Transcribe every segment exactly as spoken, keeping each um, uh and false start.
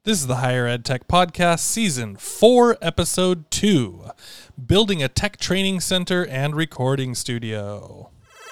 This is the Higher Ed Tech Podcast, Season four, Episode two, Building a Tech Training Center and Recording Studio.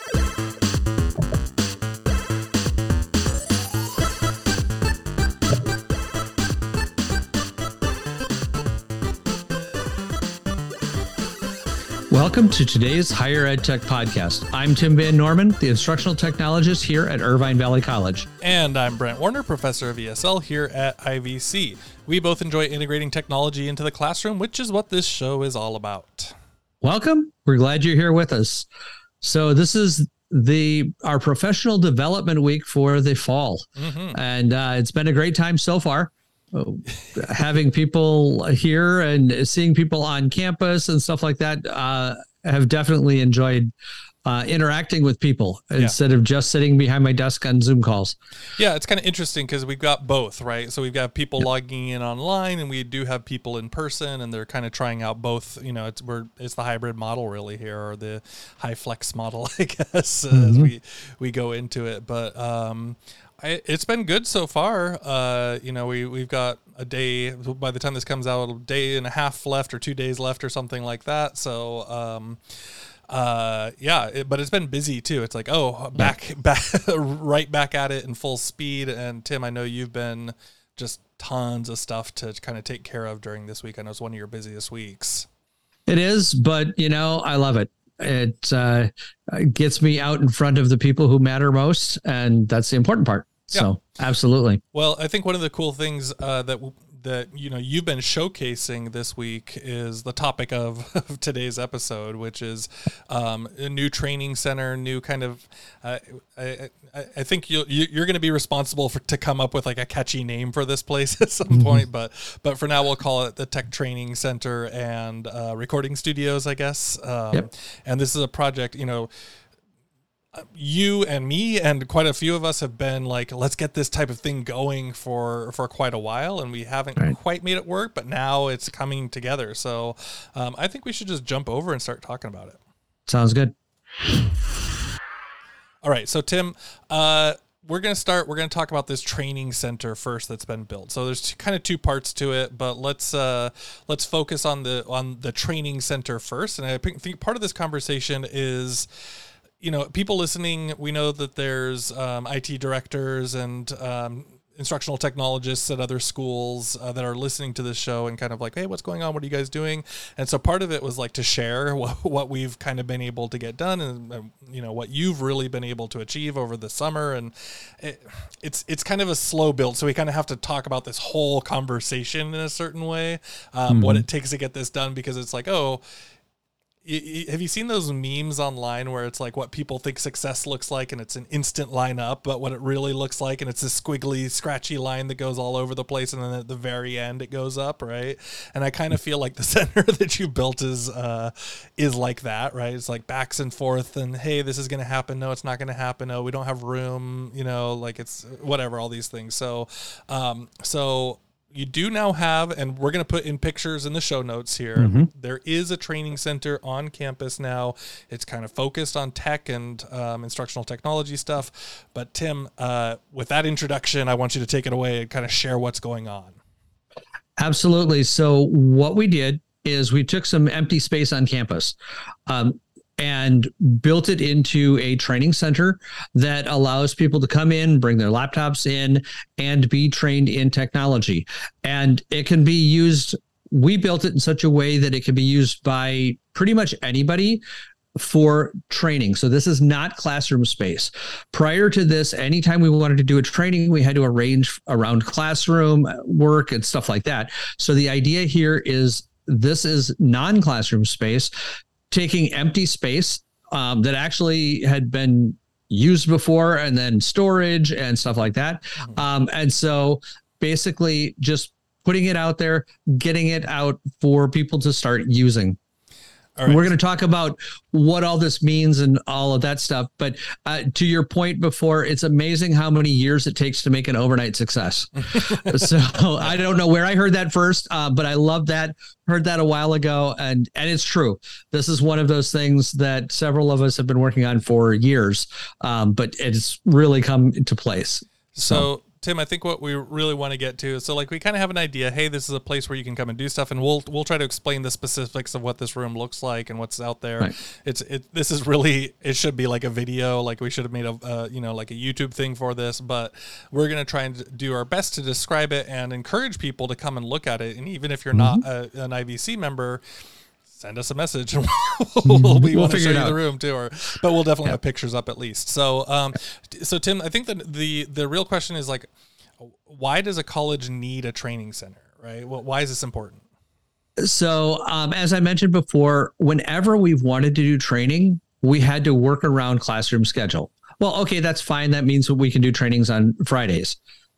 Welcome to today's Higher Ed Tech Podcast. I'm Tim Van Norman, the instructional technologist here at Irvine Valley College. And I'm Brent Warner, professor of E S L here at I V C. We both enjoy integrating technology into the classroom, which is what this show is all about. Welcome. We're glad you're here with us. So this is the our professional development week for the fall. Mm-hmm. And uh, it's been a great time so far. Having people here and seeing people on campus and stuff like that, uh, have definitely enjoyed uh, interacting with people yeah. instead of just sitting behind my desk on Zoom calls. Yeah, it's kind of interesting because we've got both, right? So we've got people yep. logging in online, and we do have people in person, and they're kind of trying out both. You know, it's we're it's the hybrid model really here, or the high flex model, I guess, mm-hmm. as we we go into it. But um, I, it's been good so far. Uh, you know, we, we've got a day, by the time this comes out, a day and a half left or two days left or something like that. So, um, uh, yeah, it, but it's been busy too. It's like, oh, back, yeah. back, right back at it in full speed. And Tim, I know you've been just tons of stuff to kind of take care of during this week. I know it's one of your busiest weeks. It is, but you know, I love it. It uh, gets me out in front of the people who matter most. And that's the important part. So yeah. Absolutely. Well, I think one of the cool things uh, that that you know you've been showcasing this week is the topic of, of today's episode, which is um, a new training center, new kind of. Uh, I, I, I think you you're going to be responsible for to come up with like a catchy name for this place at some mm-hmm. point, but but for now we'll call it the Tech Training Center and uh, Recording Studios, I guess. Um, yep. And this is a project, you know. You and me and quite a few of us have been like, let's get this type of thing going for, for quite a while, and we haven't right. quite made it work, but now it's coming together. So um, I think we should just jump over and start talking about it. Sounds good. All right. So Tim, uh, we're going to start, we're going to talk about this training center first that's been built. So there's two, kind of two parts to it, but let's, uh, let's focus on the, on the training center first. And I think part of this conversation is, you know, people listening, we know that there's um, I T directors and um, instructional technologists at other schools uh, that are listening to this show and kind of like, hey, what's going on? What are you guys doing? And so part of it was like to share what, what we've kind of been able to get done and, uh, you know, what you've really been able to achieve over the summer. And it, it's it's kind of a slow build. So we kind of have to talk about this whole conversation in a certain way, um, mm-hmm. what it takes to get this done, because it's like, oh, have you seen those memes online where it's like what people think success looks like and it's an instant line up, but what it really looks like, and it's this squiggly, scratchy line that goes all over the place, and then at the very end it goes up, right? And I kind of feel like the center that you built is uh, is like that, right? It's like backs and forth, and hey, this is going to happen. No, it's not going to happen. No, we don't have room. You know, like it's whatever, all these things. So, um, so. You do now have, and we're going to put in pictures in the show notes here, mm-hmm. there is a training center on campus now. It's kind of focused on tech and um, instructional technology stuff. But Tim, uh, with that introduction, I want you to take it away and kind of share what's going on. Absolutely. So what we did is we took some empty space on campus. Um, and built it into a training center that allows people to come in, bring their laptops in, and be trained in technology. And it can be used, we built it in such a way that it can be used by pretty much anybody for training. So this is not classroom space. Prior to this, anytime we wanted to do a training, we had to arrange around classroom work and stuff like that. So the idea here is this is non-classroom space, taking empty space um, that actually had been used before, and then storage and stuff like that. Um, and so basically just putting it out there, getting it out for people to start using. All right. We're going to talk about what all this means and all of that stuff. But uh, to your point before, it's amazing how many years it takes to make an overnight success. So I don't know where I heard that first, uh, but I love that. Heard that a while ago. And, and it's true. This is one of those things that several of us have been working on for years, um, but it's really come into place. So, so Tim, I think what we really want to get to is, so like we kind of have an idea, hey, this is a place where you can come and do stuff, and we'll we'll try to explain the specifics of what this room looks like and what's out there. Right. It's it this is really, it should be like a video, like we should have made a uh, you know like a YouTube thing for this, but we're going to try and do our best to describe it and encourage people to come and look at it. And even if you're mm-hmm. not a, an I V C member, send us a message and we'll, we'll, we we'll want to show you out. the room too, or, but we'll definitely yeah. have pictures up at least. So, um, so Tim, I think that the, the real question is like, why does a college need a training center, right? Well, why is this important? So, um, as I mentioned before, whenever we've wanted to do training, we had to work around classroom schedule. Well, okay, that's fine. That means we can do trainings on Fridays,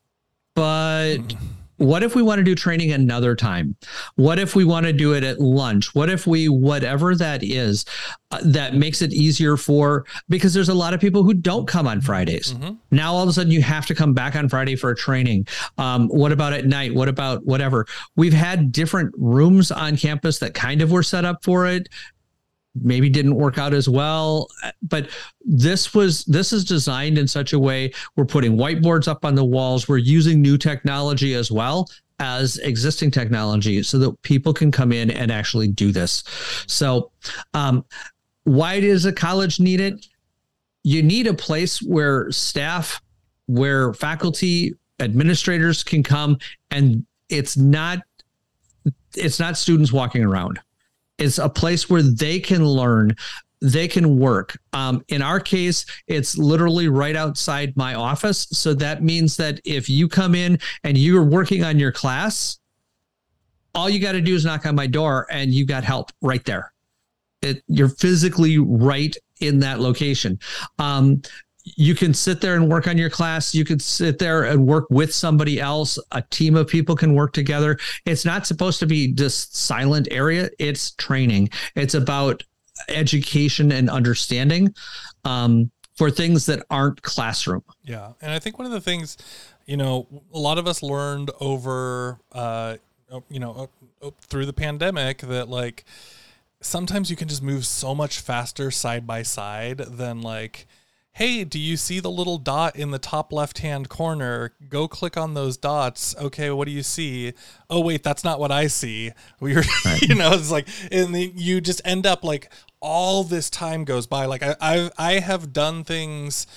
but mm-hmm. what if we want to do training another time? What if we want to do it at lunch? What if we, whatever that is, uh, that makes it easier for, because there's a lot of people who don't come on Fridays. Mm-hmm. Now, all of a sudden you have to come back on Friday for a training. Um, what about at night? What about whatever? We've had different rooms on campus that kind of were set up for it. Maybe didn't work out as well, but this was, this is designed in such a way, we're putting whiteboards up on the walls. We're using new technology as well as existing technology so that people can come in and actually do this. So, um, why does a college need it? You need a place where staff, where faculty, administrators can come, and it's not, it's not students walking around. It's a place where they can learn, they can work. Um, in our case, it's literally right outside my office. So that means that if you come in and you're working on your class, all you got to do is knock on my door and you got help right there. It, you're physically right in that location. Um, You can sit there and work on your class. You could sit there and work with somebody else. A team of people can work together. It's not supposed to be just silent area. It's training. It's about education and understanding um, for things that aren't classroom. Yeah. And I think one of the things, you know, a lot of us learned over, uh, you know, through the pandemic that like, sometimes you can just move so much faster side by side than like, hey, do you see the little dot in the top left-hand corner? Go click on those dots. Okay, what do you see? Oh, wait, that's not what I see. We're, right. you know, it's like, and the, you just end up like all this time goes by. Like I, I, I have done things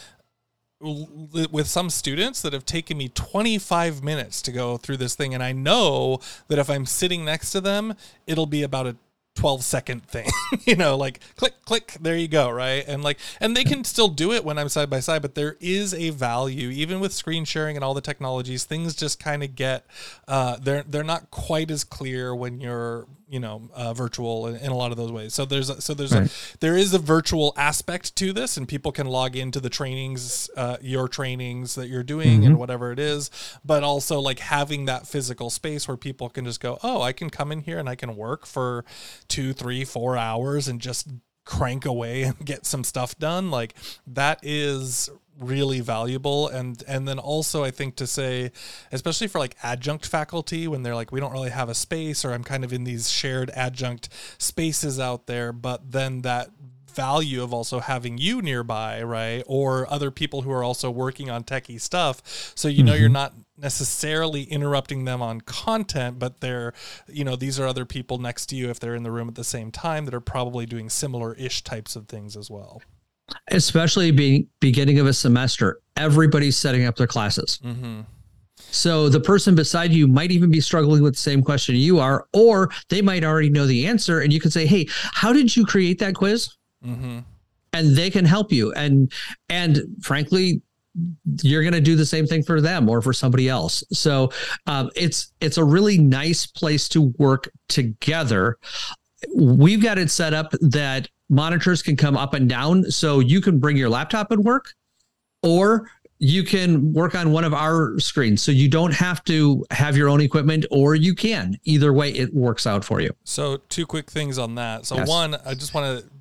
with some students that have taken me twenty-five minutes to go through this thing. And I know that if I'm sitting next to them, it'll be about a twelve second thing, you know, like click, click, there you go. Right. And like, and they can still do it when I'm side by side, but there is a value, even with screen sharing and all the technologies, things just kind of get, uh, they're, they're not quite as clear when you're, you know, uh, virtual in, in a lot of those ways. So there's, a, so there's, right. a, there is a virtual aspect to this, and people can log into the trainings, uh, your trainings that you're doing mm-hmm. and whatever it is, but also like having that physical space where people can just go, oh, I can come in here and I can work for two, three, four hours and just crank away and get some stuff done. Like that is really valuable. And, and then also I think to say, especially for like adjunct faculty, when they're like, we don't really have a space, or I'm kind of in these shared adjunct spaces out there, but then that value of also having you nearby, right? Or other people who are also working on techie stuff. So, you know, mm-hmm. you're not necessarily interrupting them on content, but they're, you know, these are other people next to you if they're in the room at the same time that are probably doing similar-ish types of things as well. Especially being beginning of a semester, everybody's setting up their classes. Mm-hmm. So the person beside you might even be struggling with the same question you are, or they might already know the answer. And you can say, hey, how did you create that quiz? Mm-hmm. And they can help you. And, and frankly, you're going to do the same thing for them or for somebody else. So um, it's, it's a really nice place to work together. We've got it set up that monitors can come up and down. So you can bring your laptop and work, or you can work on one of our screens. So you don't have to have your own equipment, or you can. Either way, it works out for you. So two quick things on that. So yes. One, I just want to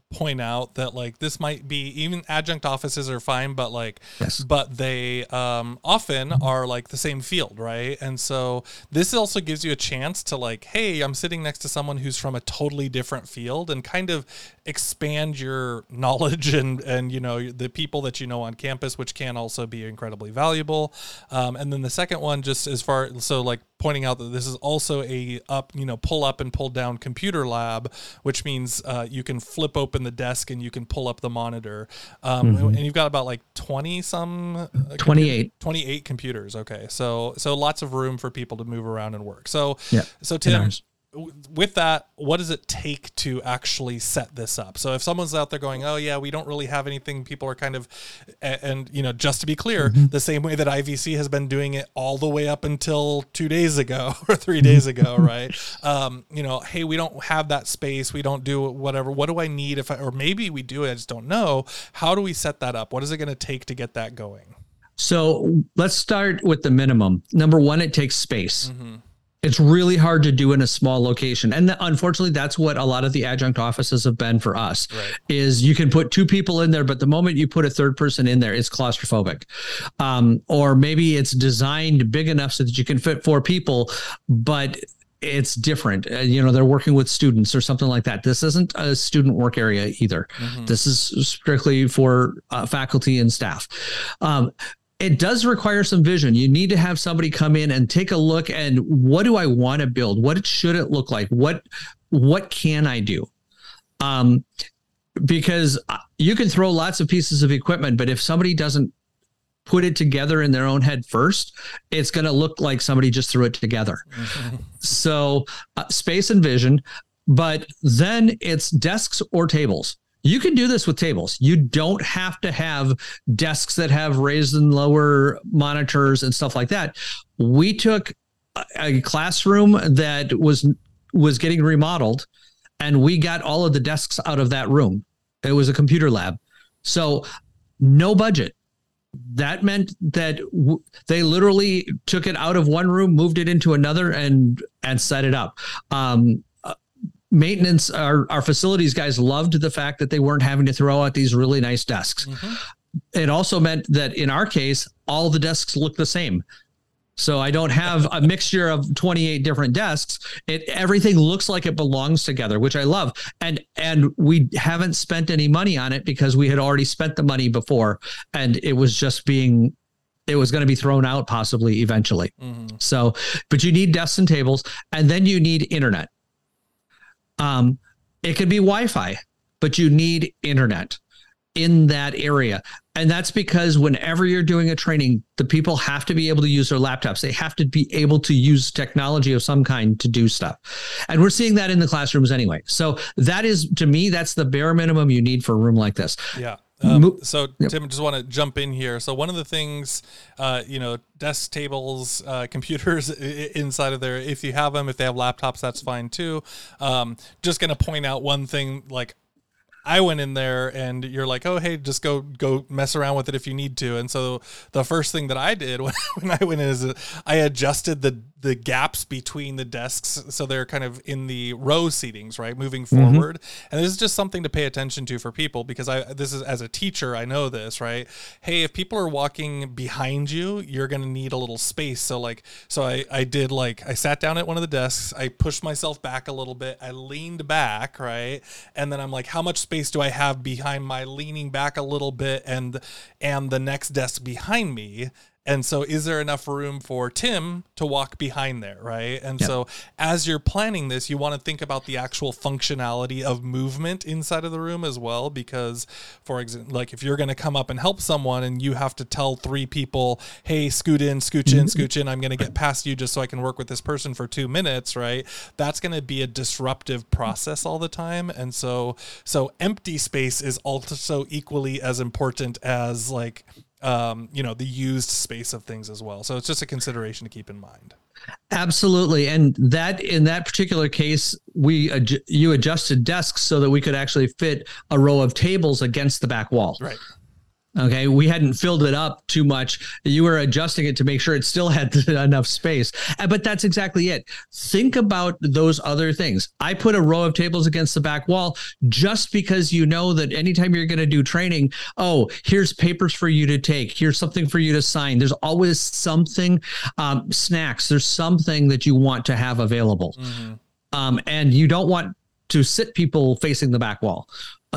point out that like this might be, even adjunct offices are fine, but like yes. but they um often are like the same field, right? And so this also gives you a chance to like, hey, I'm sitting next to someone who's from a totally different field, and kind of expand your knowledge and and you know the people that you know on campus, which can also be incredibly valuable. Um and then the second one, just as far so like pointing out that this is also a up, you know, pull up and pull down computer lab, which means uh, you can flip open the desk and you can pull up the monitor. Um, mm-hmm. And you've got about like twenty some, uh, twenty-eight, computer, twenty-eight computers. Okay. So, so lots of room for people to move around and work. So, yeah. so Tim, with that, what does it take to actually set this up? So if someone's out there going, oh yeah, we don't really have anything, people are kind of, and, and you know, just to be clear, mm-hmm. the same way that I V C has been doing it all the way up until two days ago or three days ago, right? Um, you know, hey, we don't have that space. We don't do whatever. What do I need if I, or maybe we do it, I just don't know. How do we set that up? What is it going to take to get that going? So let's start with the minimum. Number one, it takes space. Mm-hmm. It's really hard to do in a small location. And th- unfortunately, that's what a lot of the adjunct offices have been for us, right. Is you can put two people in there, but the moment you put a third person in there, it's claustrophobic. Um, or maybe it's designed big enough so that you can fit four people, but it's different. Uh, you know, they're working with students or something like that. This isn't a student work area either. Mm-hmm. This is strictly for uh, faculty and staff. Um, It does require some vision. You need to have somebody come in and take a look and what do I want to build? What should it look like? What, what can I do? Um, because you can throw lots of pieces of equipment, but if somebody doesn't put it together in their own head first, it's going to look like somebody just threw it together. Mm-hmm. So uh, space and vision, but then it's desks or tables. You can do this with tables. You don't have to have desks that have raised and lower monitors and stuff like that. We took a classroom that was was getting remodeled, and we got all of the desks out of that room. It was a computer lab. So no budget. That meant that w- they literally took it out of one room, moved it into another, and and set it up. Um, Maintenance, our, our facilities guys loved the fact that they weren't having to throw out these really nice desks. Mm-hmm. It also meant that in our case, all the desks look the same. So I don't have a mixture of twenty-eight different desks. It everything looks like it belongs together, which I love. And and we haven't spent any money on it because we had already spent the money before, and it was just being it was going to be thrown out possibly eventually. Mm-hmm. So, but you need desks and tables, and then you need internet. Um, it could be Wi-Fi, but you need internet in that area. And that's because whenever you're doing a training, the people have to be able to use their laptops. They have to be able to use technology of some kind to do stuff. And we're seeing that in the classrooms anyway. So that is, to me, that's the bare minimum you need for a room like this. Yeah. Um, so Tim, I just want to jump in here. So one of the things, uh, you know, desk tables, uh, computers inside of there, if you have them, if they have laptops, that's fine too. Um, just going to point out one thing, like I went in there and you're like, oh, hey, just go, go mess around with it if you need to. And so the first thing that I did when, when I went in is I adjusted the, the gaps between the desks. So they're kind of in the row seatings, right? Moving forward. Mm-hmm. And this is just something to pay attention to for people, because I, this is as a teacher, I know this, right? Hey, if people are walking behind you, you're going to need a little space. So like, so I, I did like, I sat down at one of the desks, I pushed myself back a little bit. I leaned back, right? And then I'm like, how much space do I have behind my leaning back a little bit and, and the next desk behind me? And so is there enough room for Tim to walk behind there, right? And yeah. So as you're planning this, you want to think about the actual functionality of movement inside of the room as well, because, for example, like if you're going to come up and help someone and you have to tell three people, hey, scoot in, scooch in, scooch in, I'm going to get past you just so I can work with this person for two minutes, right? That's going to be a disruptive process all the time. And so, so empty space is also equally as important as like, um, you know, the used space of things as well. So it's just a consideration to keep in mind. Absolutely. And that in that particular case, we adju- you adjusted desks so that we could actually fit a row of tables against the back wall. Right. Okay. We hadn't filled it up too much. You were adjusting it to make sure it still had enough space. But that's exactly it. Think about those other things. I put a row of tables against the back wall just because you know that anytime you're going to do training, oh, here's papers for you to take. Here's something for you to sign. There's always something, um, snacks. There's something that you want to have available. Mm-hmm. Um, and you don't want to sit people facing the back wall.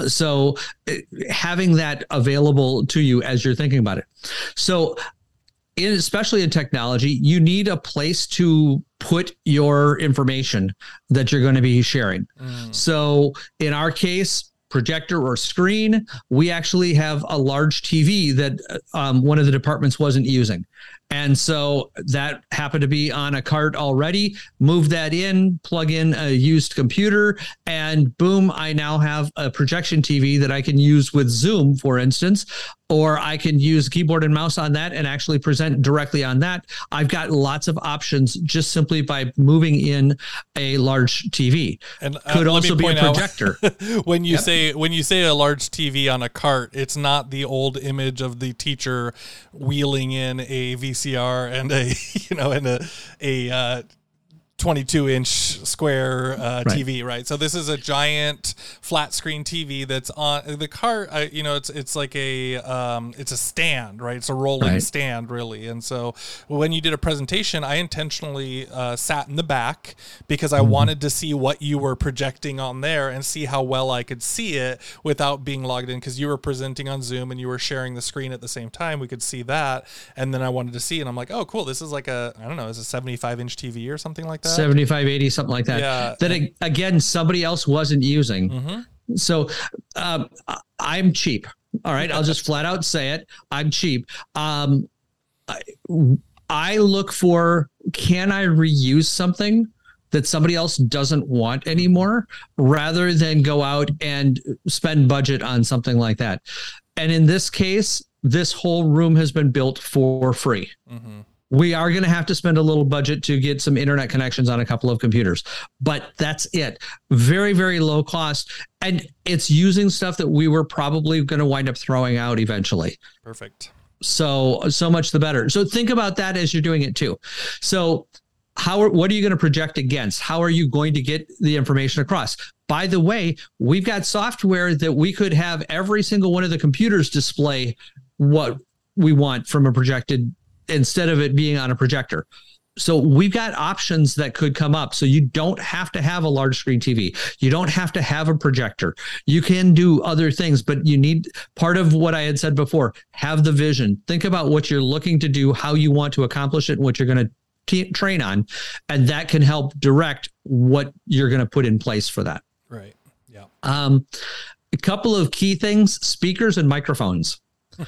So having that available to you as you're thinking about it. So in, especially in technology, you need a place to put your information that you're going to be sharing. Mm. So in our case, projector or screen, we actually have a large T V that um, one of the departments wasn't using. And so that happened to be on a cart already. Move that in, plug in a used computer, and boom, I now have a projection T V that I can use with Zoom, for instance, or I can use keyboard and mouse on that and actually present directly on that. I've got lots of options just simply by moving in a large T V. And uh, could also be a projector. when you yep. say when you say a large T V on a cart, it's not the old image of the teacher wheeling in a V C R and a you know and a a uh, twenty-two inch square uh, right. T V, right? So this is a giant flat screen T V that's on the cart. I, you know, it's it's like a um, it's a stand, right? It's a rolling right. stand, really. And so when you did a presentation, I intentionally uh, sat in the back because I mm-hmm. wanted to see what you were projecting on there and see how well I could see it without being logged in. Because you were presenting on Zoom and you were sharing the screen at the same time, we could see that. And then I wanted to see, and I'm like, oh, cool. This is like a I don't know, is a seventy-five inch T V or something like that. seventy-five, eighty, something like that. Yeah. That again, somebody else wasn't using. Mm-hmm. So um, I'm cheap. All right. I'll just flat out say it. I'm cheap. Um, I, I look for, can I reuse something that somebody else doesn't want anymore rather than go out and spend budget on something like that. And in this case, this whole room has been built for free. Mm-hmm. We are going to have to spend a little budget to get some internet connections on a couple of computers, but that's it. Very, very low cost. And it's using stuff that we were probably going to wind up throwing out eventually. Perfect. So, so much the better. So think about that as you're doing it too. So how, are, what are you going to project against? How are you going to get the information across? By the way, we've got software that we could have every single one of the computers display what we want from a projected instead of it being on a projector. So we've got options that could come up. So you don't have to have a large screen T V. You don't have to have a projector. You can do other things, but you need part of what I had said before, have the vision. Think about what you're looking to do, how you want to accomplish it, and what you're going to t- train on. And that can help direct what you're going to put in place for that. Right. Yeah. Um, a couple of key things, speakers and microphones.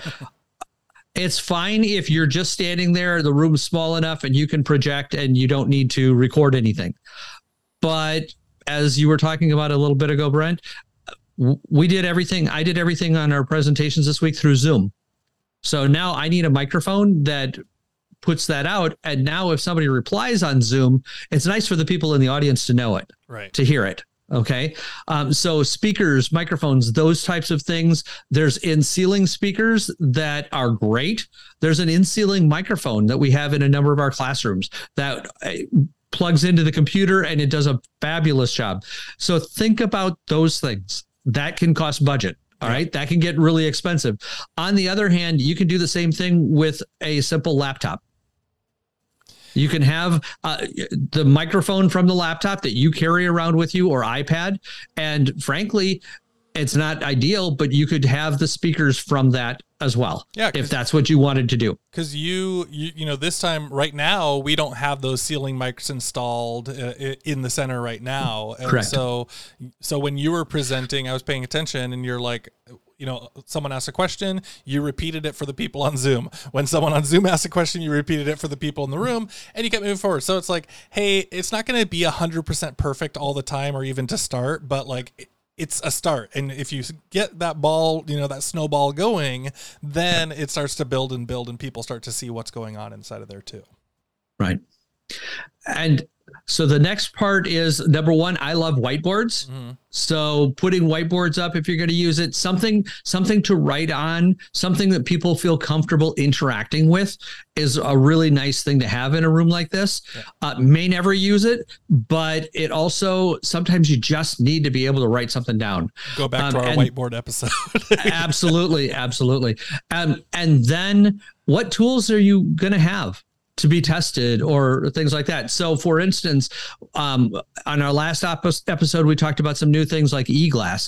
It's fine if you're just standing there, the room's small enough and you can project and you don't need to record anything. But as you were talking about a little bit ago, Brent, we did everything. I did everything on our presentations this week through Zoom. So now I need a microphone that puts that out. And now if somebody replies on Zoom, it's nice for the people in the audience to know it, right? To hear it. Okay. Um, so speakers, microphones, those types of things. There's in-ceiling speakers that are great. There's an in-ceiling microphone that we have in a number of our classrooms that plugs into the computer and it does a fabulous job. So think about those things. That can cost budget. All right. That can get really expensive. On the other hand, you can do the same thing with a simple laptop. You can have uh, the microphone from the laptop that you carry around with you or iPad. And frankly, it's not ideal, but you could have the speakers from that as well. Yeah, if that's what you wanted to do. Because you, you, you know, this time right now, we don't have those ceiling mics installed uh, in the center right now. And Correct. So, so when you were presenting, I was paying attention and you're like, you know, someone asked a question, you repeated it for the people on Zoom. When someone on Zoom asked a question, you repeated it for the people in the room, and you kept moving forward. So it's like, hey, it's not going to be one hundred percent perfect all the time or even to start, but like it's a start. And if you get that ball, you know, that snowball going, then it starts to build and build and people start to see what's going on inside of there too. Right. And So the next part is number one, I love whiteboards. Mm-hmm. So putting whiteboards up, if you're going to use it, something, something to write on, something that people feel comfortable interacting with is a really nice thing to have in a room like this. Yeah. Uh, may never use it, but it also, sometimes you just need to be able to write something down. Go back um, to our and, whiteboard episode. absolutely. Absolutely. Um, and then what tools are you going to have to be tested or things like that? So for instance, um, on our last op- episode, we talked about some new things like eGlass.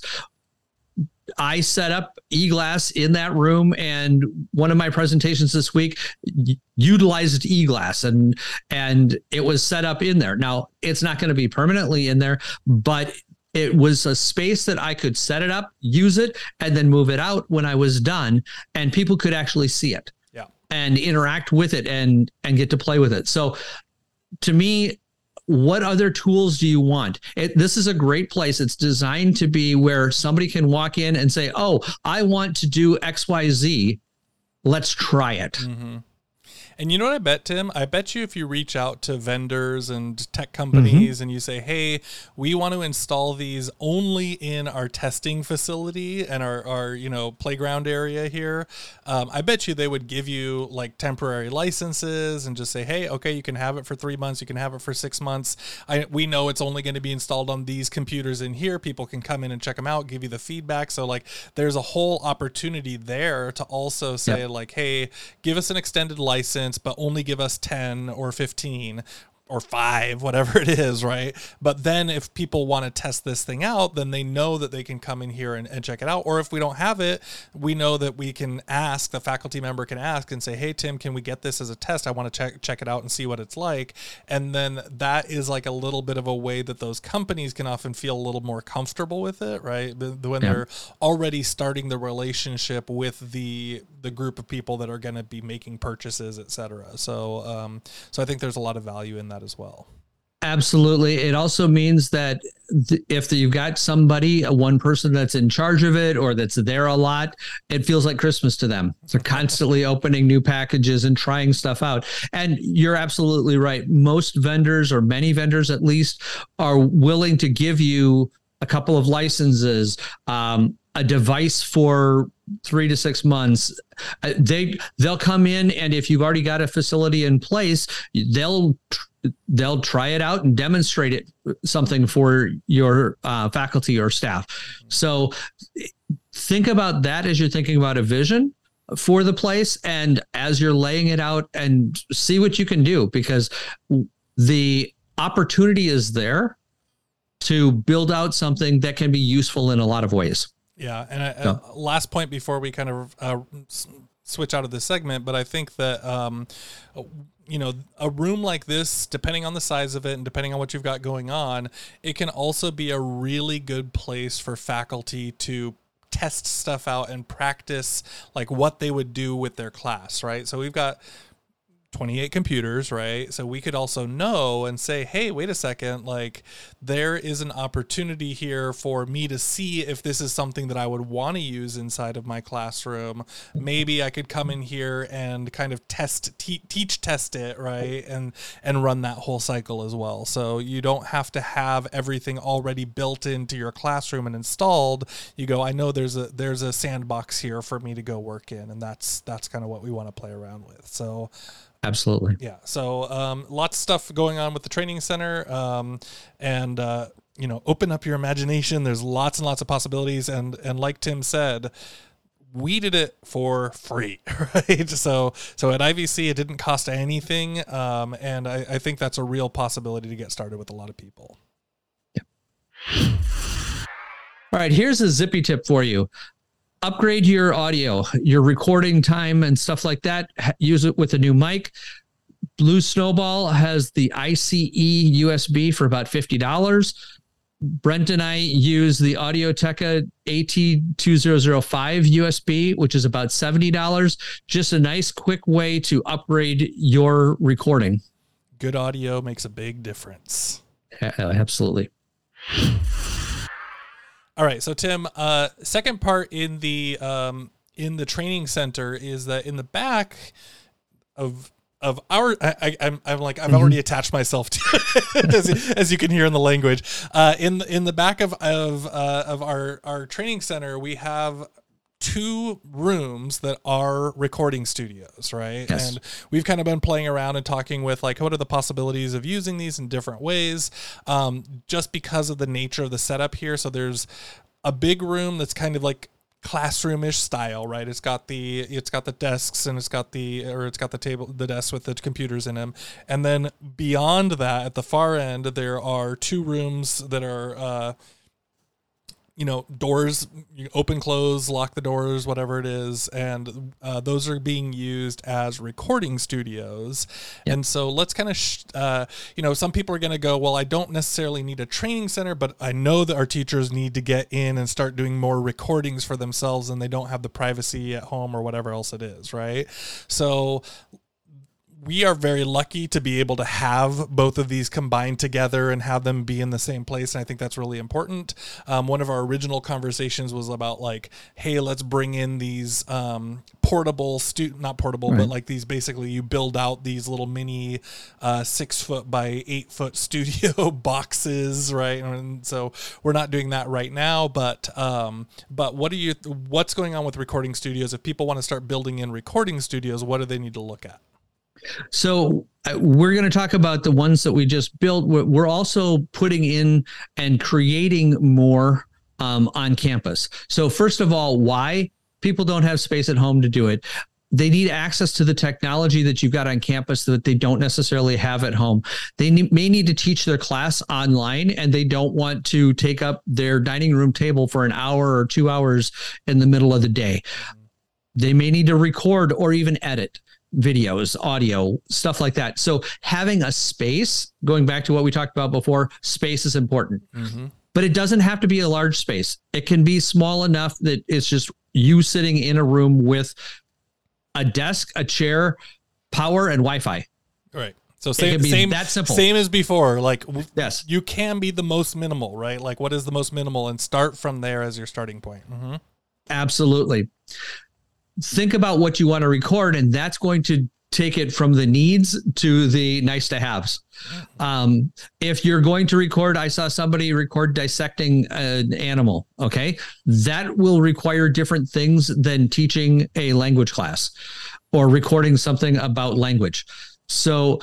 I set up eGlass in that room, and one of my presentations this week utilized eGlass, and, and it was set up in there. Now it's not going to be permanently in there, but it was a space that I could set it up, use it, and then move it out when I was done, and people could actually see it and interact with it and, and get to play with it. So to me, what other tools do you want? It, this is a great place. It's designed to be where somebody can walk in and say, oh, I want to do X Y Z. Let's try it. Mm-hmm. And you know what I bet, Tim? I bet you if you reach out to vendors and tech companies mm-hmm. and you say, hey, we want to install these only in our testing facility and our, our you know, playground area here, um, I bet you they would give you like temporary licenses and just say, hey, okay, you can have it for three months. You can have it for six months. I, we know it's only going to be installed on these computers in here. People can come in and check them out, give you the feedback. So like there's a whole opportunity there to also say yep. like, hey, give us an extended license, but only give us ten or fifteen or five, whatever it is, right? But then if people want to test this thing out, then they know that they can come in here and, and check it out. Or if we don't have it, we know that we can ask, the faculty member can ask and say, hey, Tim, can we get this as a test? I want to check check it out and see what it's like. And then that is like a little bit of a way that those companies can often feel a little more comfortable with it, right? When yeah. they're already starting the relationship with the the group of people that are going to be making purchases, et cetera. So, um, so I think there's a lot of value in that as well. Absolutely. It also means that th- if you've got somebody, one person that's in charge of it or that's there a lot, it feels like Christmas to them. They're constantly opening new packages and trying stuff out. And you're absolutely right. Most vendors, or many vendors at least, are willing to give you a couple of licenses, um, a device for three to six months. Uh, they, they'll come in, and if you've already got a facility in place, they'll they'll try it out and demonstrate it something for your uh, faculty or staff. So think about that as you're thinking about a vision for the place, and as you're laying it out, and see what you can do, because the opportunity is there to build out something that can be useful in a lot of ways. Yeah. And I, so. uh, last point before we kind of uh, s- switch out of this segment, but I think that, um, you know, a room like this, depending on the size of it and depending on what you've got going on, it can also be a really good place for faculty to test stuff out and practice like what they would do with their class, right? So we've got twenty-eight computers, right? So we could also know and say, hey, wait a second, like there is an opportunity here for me to see if this is something that I would want to use inside of my classroom. Maybe I could come in here and kind of test, te- teach, test it, right? And, and run that whole cycle as well. So you don't have to have everything already built into your classroom and installed. You go, I know there's a, there's a sandbox here for me to go work in. And that's, that's kind of what we want to play around with. So absolutely. Yeah. So um, lots of stuff going on with the training center, um, and, uh, you know, open up your imagination. There's lots and lots of possibilities. And, and like Tim said, we did it for free, right? So, so at I V C, it didn't cost anything. Um, and I, I think that's a real possibility to get started with a lot of people. Yeah. All right. Here's a zippy tip for you. Upgrade your audio, your recording time and stuff like that. Use it with a new mic. Blue Snowball has the I C E U S B for about fifty dollars. Brent and I use the Audio-Technica A T two thousand five U S B, which is about seventy dollars. Just a nice, quick way to upgrade your recording. Good audio makes a big difference. Yeah, absolutely. All right, so Tim, uh, second part in the um, in the training center is that in the back of of our, I, I, I'm, I'm like, I've mm-hmm. already attached myself to it, as, as you can hear in the language. Uh, in in the back of of uh, of our our training center, we have two rooms that are recording studios, right? Yes. And we've kind of been playing around and talking with like, what are the possibilities of using these in different ways, um, just because of the nature of the setup here. So there's a big room that's kind of like classroom-ish style, right? It's got the it's got the desks and it's got the or it's got the table the desks with the computers in them, and then beyond that, at the far end, there are two rooms that are uh, you know, doors, you open, close, lock the doors, whatever it is. And uh, those are being used as recording studios. Yep. And so let's kind of, sh- uh, you know, some people are going to go, well, I don't necessarily need a training center, but I know that our teachers need to get in and start doing more recordings for themselves, and they don't have the privacy at home or whatever else it is, right? So we are very lucky to be able to have both of these combined together and have them be in the same place. And I think that's really important. Um, one of our original conversations was about like, hey, let's bring in these um, portable, stu- not portable, right. but like these, basically you build out these little mini uh, six foot by eight foot studio boxes, right? And so we're not doing that right now, but um, but what are you, what's going on with recording studios? If people want to start building in recording studios, what do they need to look at? So uh, we're going to talk about the ones that we just built. We're, we're also putting in and creating more um, on campus. So first of all, why people don't have space at home to do it? They need access to the technology that you've got on campus that they don't necessarily have at home. They ne- may need to teach their class online, and they don't want to take up their dining room table for an hour or two hours in the middle of the day. They may need to record or even edit videos, audio, stuff like that. So having a space, going back to what we talked about before, space is important. Mm-hmm. But it doesn't have to be a large space. It can be small enough that it's just you sitting in a room with a desk, a chair, power, and Wi-Fi. Right. So same, same, that simple. Same as before. Like, yes, you can be the most minimal, right? Like, what is the most minimal, and start from there as your starting point. Mm-hmm. Absolutely. Think about what you want to record, and that's going to take it from the needs to the nice to haves. Um, if you're going to record, I saw somebody record dissecting an animal. Okay. That will require different things than teaching a language class or recording something about language. So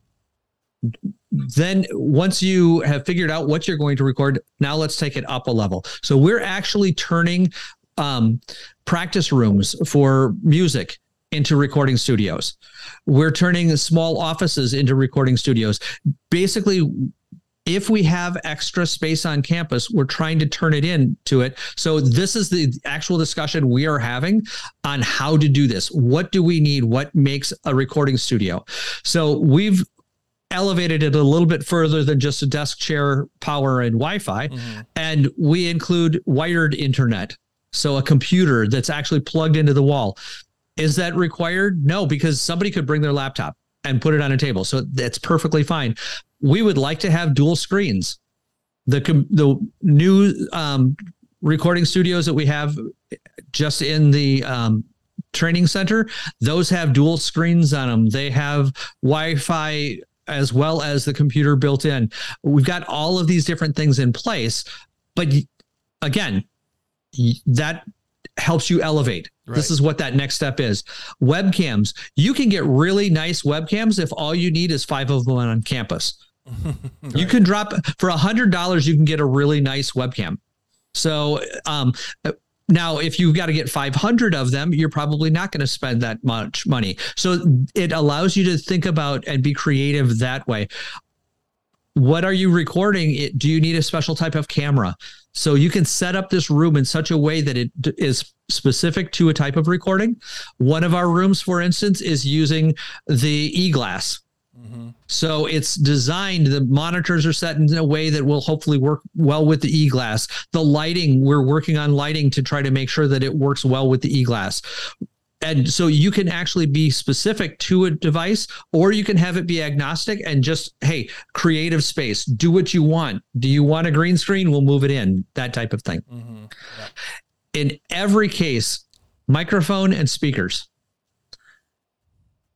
then once you have figured out what you're going to record, now let's take it up a level. So we're actually turning um, practice rooms for music into recording studios. We're turning small offices into recording studios. Basically, if we have extra space on campus, we're trying to turn it into it. So this is the actual discussion we are having on how to do this. What do we need? What makes a recording studio? So we've elevated it a little bit further than just a desk, chair, power, and Wi-Fi. Mm-hmm. And we include wired internet. So a computer that's actually plugged into the wall. Is that required? No, because somebody could bring their laptop and put it on a table. So that's perfectly fine. We would like to have dual screens. The the new um, recording studios that we have just in the um, training center, those have dual screens on them. They have Wi-Fi as well as the computer built in. We've got all of these different things in place. But again, that helps you elevate. Right. This is what that next step is. Webcams. You can get really nice webcams if all you need is five of them on campus. Right. You can drop for a hundred dollars. You can get a really nice webcam. So um, now, if you've got to get five hundred of them, you're probably not going to spend that much money. So it allows you to think about and be creative that way. What are you recording? It, do you need a special type of camera? So you can set up this room in such a way that it is specific to a type of recording. One of our rooms, for instance, is using the e-glass. Mm-hmm. So it's designed, the monitors are set in a way that will hopefully work well with the e-glass. The lighting, we're working on lighting to try to make sure that it works well with the e-glass. And so you can actually be specific to a device, or you can have it be agnostic and just, hey, creative space, do what you want. Do you want a green screen? We'll move it in, that type of thing. Mm-hmm. Yeah. In every case, microphone and speakers.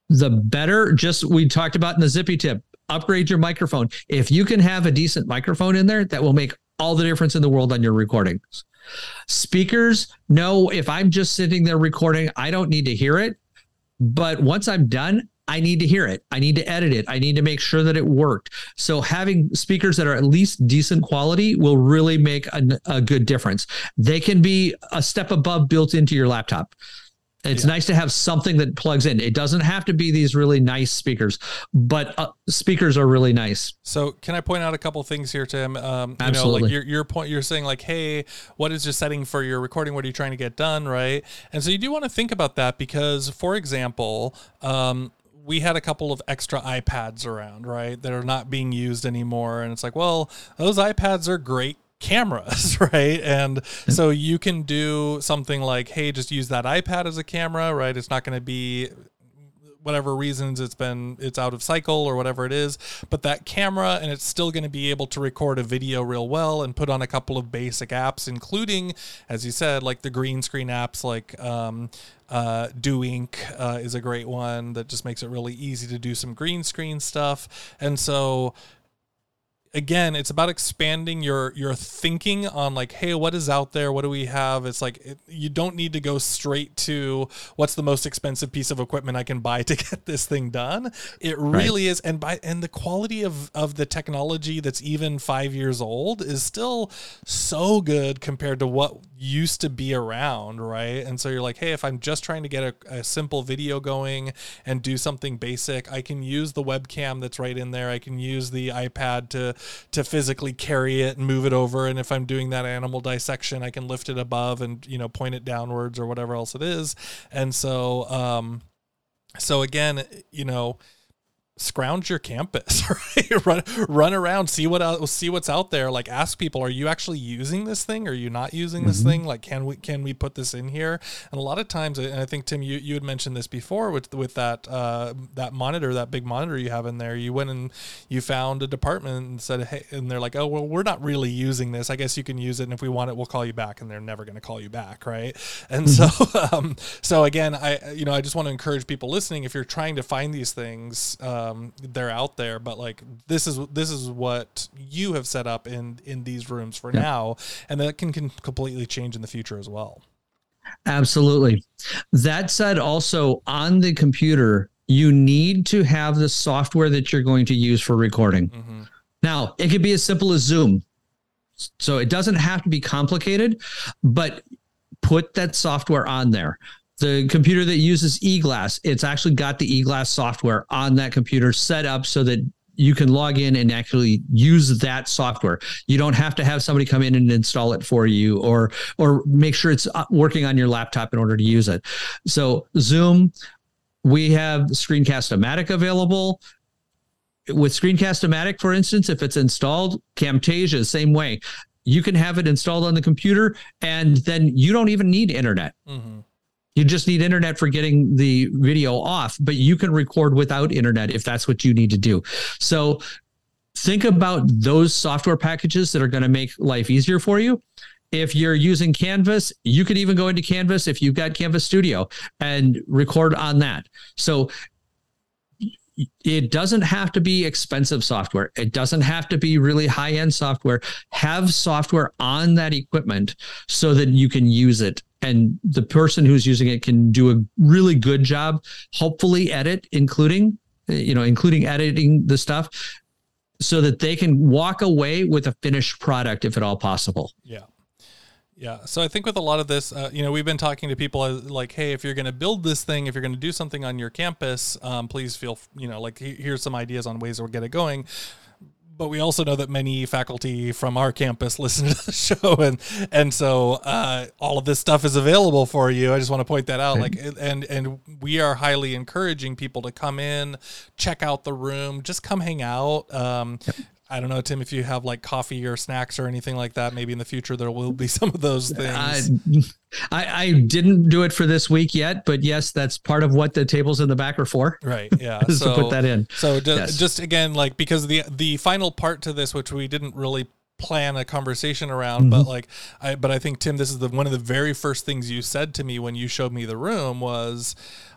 the better. Just we talked about in the Zippy tip, upgrade your microphone. If you can have a decent microphone in there, that will make all the difference in the world on your recordings. Speakers, no, if I'm just sitting there recording, I don't need to hear it. But once I'm done, I need to hear it. I need to edit it. I need to make sure that it worked. So having speakers that are at least decent quality will really make a, a good difference. They can be a step above built into your laptop. It's yeah. nice to have something that plugs in. It doesn't have to be these really nice speakers, but uh, speakers are really nice. So can I point out a couple things here, Tim? Um, you Absolutely. know, like your, your point, you're saying like, hey, what is your setting for your recording? What are you trying to get done? Right. And so you do want to think about that because, for example, um, we had a couple of extra iPads around, right, that are not being used anymore. And it's like, well, those iPads are great cameras, right? And so you can do something like, hey, just use that iPad as a camera, right? It's not going to be whatever reasons it's been, it's out of cycle or whatever it is, but that camera, and it's still going to be able to record a video real well and put on a couple of basic apps, including, as you said, like the green screen apps, like, um, uh, Do Ink, uh, is a great one that just makes it really easy to do some green screen stuff. And so, again, it's about expanding your your thinking on like, hey, what is out there? What do we have? It's like it, you don't need to go straight to what's the most expensive piece of equipment I can buy to get this thing done. It really right. is, and by and the quality of of the technology that's even five years old is still so good compared to what used to be around, right? And so you're like, hey, if I'm just trying to get a, a simple video going and do something basic, I can use the webcam that's right in there. I can use the iPad to to physically carry it and move it over. And if I'm doing that animal dissection, I can lift it above and, you know, point it downwards or whatever else it is. And so, um, so again, you know, scrounge your campus, right? run, run around, see what else, see what's out there. Like ask people, are you actually using this thing? Are you not using mm-hmm. this thing? Like, can we, can we put this in here? And a lot of times, and I think Tim, you, you had mentioned this before with, with that, uh, that monitor, that big monitor you have in there, you went and you found a department and said, hey, and they're like, oh, well, we're not really using this. I guess you can use it. And if we want it, we'll call you back. And they're never going to call you back. Right. And mm-hmm. so, um, so again, I, you know, I just want to encourage people listening, if you're trying to find these things, um, Um, they're out there, but like this is this is what you have set up in in these rooms for yeah. now, and that can, can completely change in the future as well. Absolutely. That said, also on the computer, you need to have the software that you're going to use for recording. Mm-hmm. Now, it could be as simple as Zoom, so it doesn't have to be complicated, but put that software on there. The computer that uses eGlass, it's actually got the eGlass software on that computer set up so that you can log in and actually use that software. You don't have to have somebody come in and install it for you, or or make sure it's working on your laptop in order to use it. So Zoom, we have Screencast-O-Matic available. With Screencast-O-Matic, for instance, if it's installed, Camtasia, same way. You can have it installed on the computer, and then you don't even need internet. Mm-hmm. You just need internet for getting the video off, but you can record without internet if that's what you need to do. So think about those software packages that are going to make life easier for you. If you're using Canvas, you could even go into Canvas if you've got Canvas Studio and record on that. So it doesn't have to be expensive software. It doesn't have to be really high-end software. Have software on that equipment so that you can use it, and the person who's using it can do a really good job, hopefully edit, including, you know, including editing the stuff, so that they can walk away with a finished product if at all possible. Yeah. Yeah. So I think with a lot of this, uh, you know, we've been talking to people as, like, hey, if you're going to build this thing, if you're going to do something on your campus, um, please feel, you know, like here's some ideas on ways to get it going. But we also know that many faculty from our campus listen to the show, and and so uh, all of this stuff is available for you. I just want to point that out. Like, and and we are highly encouraging people to come in, check out the room, just come hang out. Um, yep. I don't know, Tim, if you have like coffee or snacks or anything like that, maybe in the future there will be some of those things. I, I didn't do it for this week yet, but yes, that's part of what the tables in the back are for. Right. Yeah. So to put that in. So just, yes. just again, like, because the the final part to this, which we didn't really plan a conversation around, mm-hmm. but like, I but I think, Tim, this is the one of the very first things you said to me when you showed me the room was,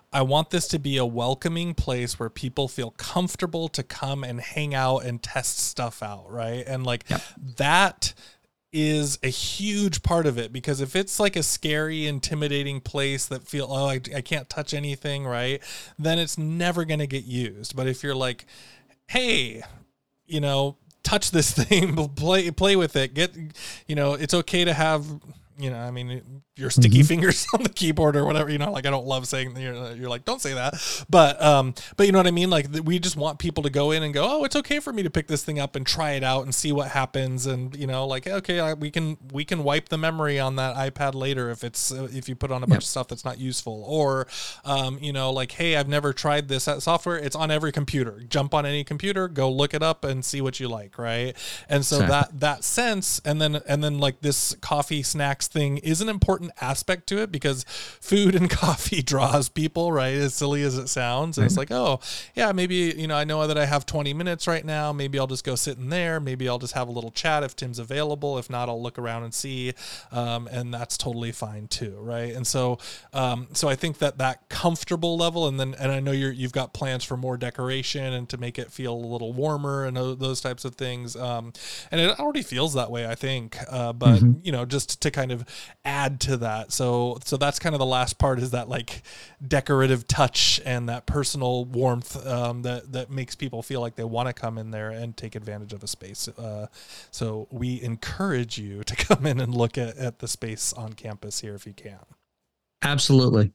I want this to be a welcoming place where people feel comfortable to come and hang out and test stuff out, right? And like yep. that is a huge part of it, because if it's like a scary, intimidating place that feel, oh, I, I can't touch anything, right? Then it's never going to get used. But if you're like, hey, you know, touch this thing, play, play with it, get, you know, it's okay to have, you know, I mean, your sticky mm-hmm. fingers on the keyboard or whatever, you know, like I don't love saying, you're, you're like, don't say that. But, um, but you know what I mean? Like we just want people to go in and go, oh, it's okay for me to pick this thing up and try it out and see what happens. And, you know, like, okay, I, we can, we can wipe the memory on that iPad later if it's, uh, if you put on a bunch yep. of stuff that's not useful, or, um, you know, like, hey, I've never tried this software. It's on every computer. Jump on any computer, go look it up and see what you like. Right. And so exactly. that, that sense, and then, and then like this coffee snacks thing is an important aspect to it, because food and coffee draws people, right? As silly as it sounds. And mm-hmm. it's like, oh yeah, maybe, you know, I know that I have twenty minutes right now. Maybe I'll just go sit in there. Maybe I'll just have a little chat if Tim's available. If not, I'll look around and see. Um, and that's totally fine too. Right. And so, um, so I think that that comfortable level, and then, and I know you're, you've got plans for more decoration and to make it feel a little warmer and those types of things. Um, and it already feels that way, I think. Uh, but mm-hmm. you know, just to kind of add to that. So, so that's kind of the last part, is that like decorative touch and that personal warmth um, that, that makes people feel like they want to come in there and take advantage of a space. Uh, so we encourage you to come in and look at, at the space on campus here if you can. Absolutely.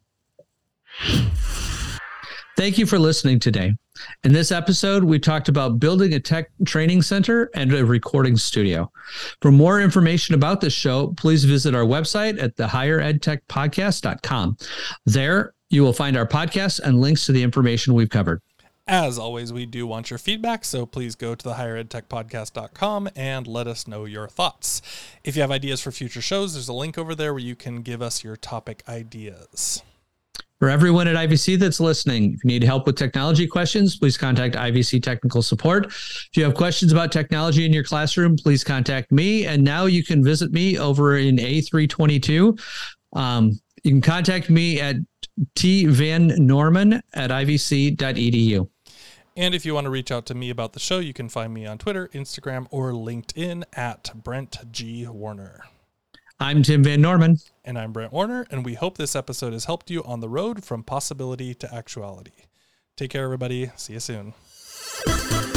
Thank you for listening today. In this episode, we talked about building a tech training center and a recording studio. For more information about this show, please visit our website at the higher ed tech podcast dot com. There, you will find our podcast and links to the information we've covered. As always, we do want your feedback, so please go to the higher ed tech podcast dot com and let us know your thoughts. If you have ideas for future shows, there's a link over there where you can give us your topic ideas. For everyone at I V C that's listening, if you need help with technology questions, please contact I V C Technical Support. If you have questions about technology in your classroom, please contact me. And now you can visit me over in A three twenty-two. Um, you can contact me at t van norman at i v c dot e d u. And if you want to reach out to me about the show, you can find me on Twitter, Instagram, or LinkedIn at Brent G. Warner. I'm Tim Van Norman. And I'm Brent Warner, and we hope this episode has helped you on the road from possibility to actuality. Take care, everybody. See you soon.